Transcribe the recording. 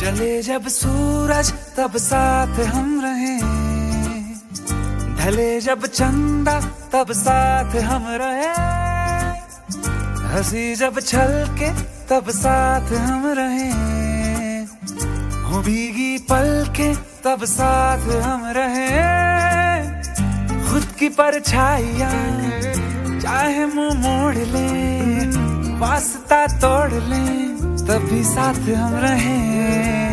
चले जब सूरज तब साथ हम रहे, ढले जब चंदा तब साथ हम रहे, हंसी जब छलके तब साथ हम रहे, हो भीगी पलके तब साथ हम रहे, खुद की परछाइयां चाहे मुंह मोड़ ले, वास्ता तोड़ ले, तब भी साथ हम रहे।